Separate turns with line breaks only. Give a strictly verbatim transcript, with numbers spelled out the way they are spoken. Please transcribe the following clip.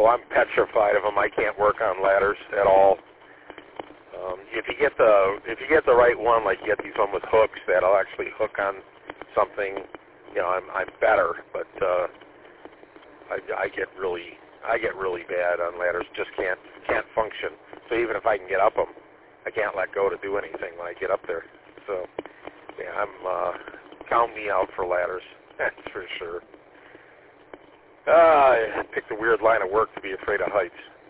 Oh, I'm petrified of them. I can't work on ladders at all. Um, if you get the if you get the right one, like you get these one with hooks that'll actually hook on something, you know, I'm I'm better. But uh, I, I get really I get really bad on ladders. Just can't can't function. So even if I can get up them, I can't let go to do anything when I get up there. So yeah, I'm uh, count me out for ladders. That's for sure. Uh, I picked a weird line of work to be afraid of heights.